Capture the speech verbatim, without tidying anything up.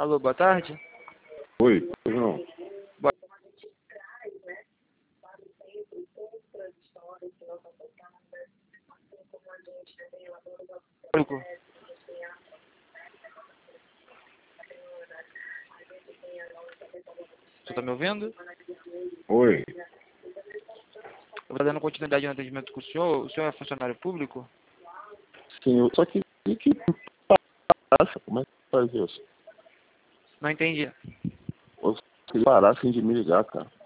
Alô, boa tarde. Oi, pois não. Boa... Você tá me ouvindo? Oi. Eu vou dando continuidade no atendimento com o senhor. O senhor é funcionário público? Sim, eu só que que parasse, como é que faz isso? Não entendi. Ou se parassem de me ligar, cara.